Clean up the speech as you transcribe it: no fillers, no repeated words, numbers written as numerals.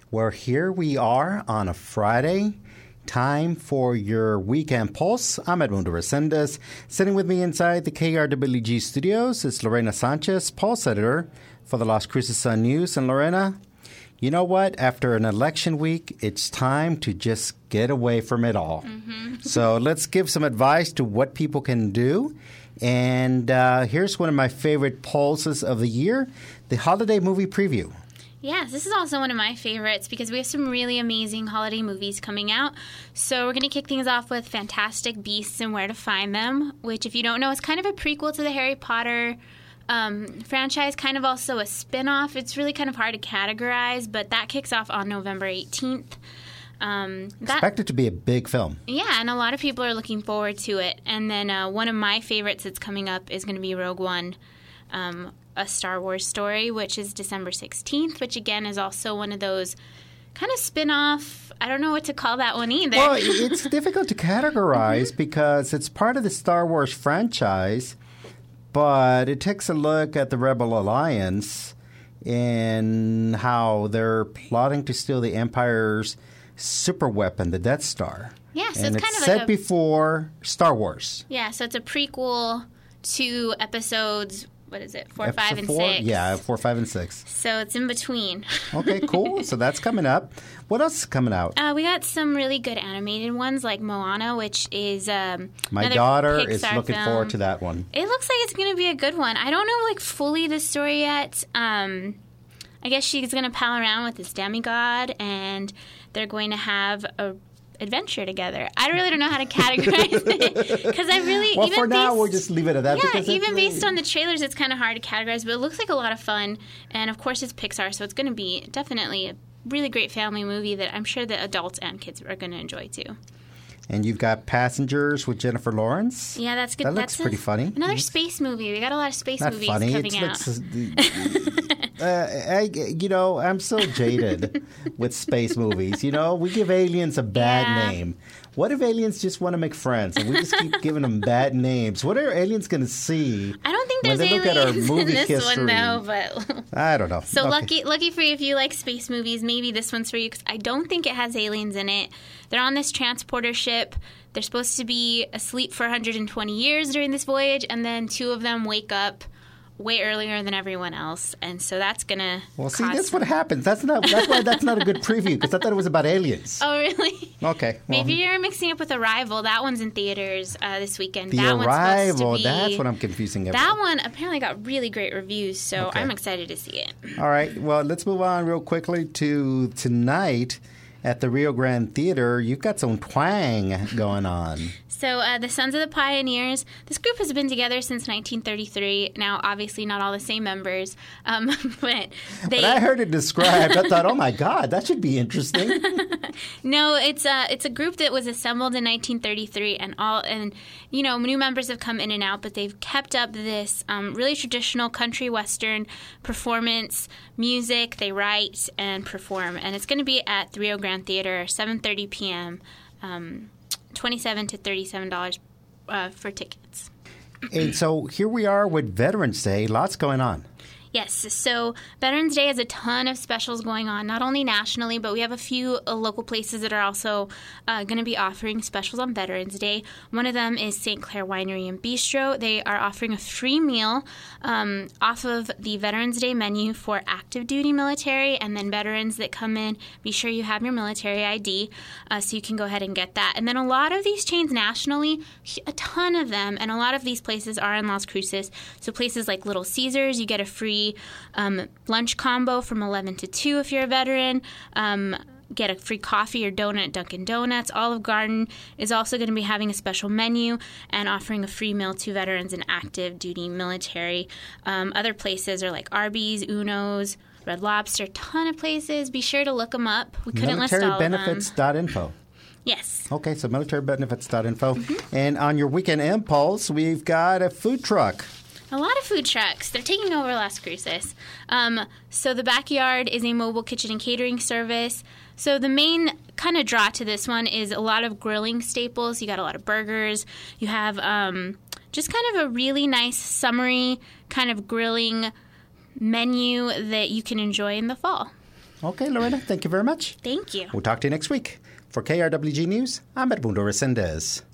Well, here we are on a Friday. Time for your Weekend Pulse. I'm Edmundo Resendez. Sitting with me inside the KRWG studios is Lorena Sanchez, Pulse editor for the Las Cruces Sun News. And Lorena, you know what? After an election week, it's time to just get away from it all. So let's give some advice to what people can do. And here's one of my favorite pulses of the year, the holiday movie preview. Yes, this is also one of my favorites because we have some really amazing holiday movies coming out. So we're going to kick things off with Fantastic Beasts and Where to Find Them, which, if you don't know, is kind of a prequel to the Harry Potter franchise, kind of also a spin-off. It's really kind of hard to categorize, but that kicks off on November 18th. Expected to be a big film. Yeah, and a lot of people are looking forward to it. And then one of my favorites that's coming up is going to be Rogue One, a Star Wars story, which is December 16th, which again is also one of those kind of spin-off. I don't know what to call that one either. Well, it's difficult to categorize because it's part of the Star Wars franchise, but it takes a look at the Rebel Alliance and how they're plotting to steal the Empire's super weapon, the Death Star. Yeah, so and it's kind of set like before Star Wars. Yeah, so it's a prequel to episodes. What is it? 4, 5, and 6. Yeah, 4, 5, and 6. So it's in between. Okay, cool. So that's coming up. What else is coming out? We got some really good animated ones like Moana, which is my daughter Pixar is looking film. forward to that one. It looks like it's going to be a good one. I don't know fully the story yet. I guess she's going to pal around with this demigod, and they're going to have a adventure together. I really don't know how to categorize it because I really well, for now we'll just leave it at that. Yeah, even based on the trailers, it's kind of hard to categorize, but it looks like a lot of fun. And of course, it's Pixar, so it's going to be definitely a really great family movie that I'm sure that adults and kids are going to enjoy too. And you've got Passengers with Jennifer Lawrence. Yeah, that's good. That looks pretty funny. Another space movie. We got a lot of space movies funny. coming out. I'm so jaded with space movies. We give aliens a bad name. What if aliens just want to make friends and we just keep giving them bad names? What are aliens going to see? I don't think when there's they look at our aliens movie in this history? one, though. But I don't know. So okay. lucky for you if you like space movies. Maybe this one's for you because I don't think it has aliens in it. They're on this transporter ship. They're supposed to be asleep for 120 years during this voyage, and then 2 of them wake up way earlier than everyone else, and so that's gonna. Well, see, that's what happens. That's why that's not a good preview because I thought it was about aliens. Oh, really? Okay. Well, maybe you're mixing up with Arrival. That one's in theaters this weekend. The Arrival. That's what I'm confusing. That one apparently got really great reviews, so I'm excited to see it. All right. Well, let's move on real quickly to tonight. At the Rio Grande Theater, you've got some twang going on. So the Sons of the Pioneers, this group has been together since 1933. Now, obviously not all the same members, but When I heard it described, I thought, oh my God, that should be interesting. No, it's a group that was assembled in 1933, and new members have come in and out, but they've kept up this really traditional country western performance music. They write and perform, and it's going to be at the Rio Grande Theater, 7:30 p.m. $27 to $37 for tickets. And so here we are with Veterans Day. Lots going on. Yes. So Veterans Day has a ton of specials going on, not only nationally, but we have a few local places that are also going to be offering specials on Veterans Day. One of them is St. Clair Winery and Bistro. They are offering a free meal off of the Veterans Day menu for active duty military, and then veterans that come in, be sure you have your military ID so you can go ahead and get that. And then a lot of these chains nationally, a ton of them, and a lot of these places are in Las Cruces. So places like Little Caesars, you get a free lunch combo from 11 to 2 if you're a veteran. Get a free coffee or donut at Dunkin' Donuts. Olive Garden is also going to be having a special menu and offering a free meal to veterans and active duty military. Other places are like Arby's, Uno's, Red Lobster, ton of places. Be sure to look them up. We couldn't list all of them. Militarybenefits.info. Yes. Okay, so militarybenefits.info. And on your Weekend Impulse, we've got a food truck. A lot of food trucks. They're taking over Las Cruces. So the Backyard is a mobile kitchen and catering service. So the main kind of draw to this one is a lot of grilling staples. You got a lot of burgers. You have just kind of a really nice summery kind of grilling menu that you can enjoy in the fall. Okay, Lorena, thank you very much. Thank you. We'll talk to you next week. For KRWG News, I'm Edmundo Resendez.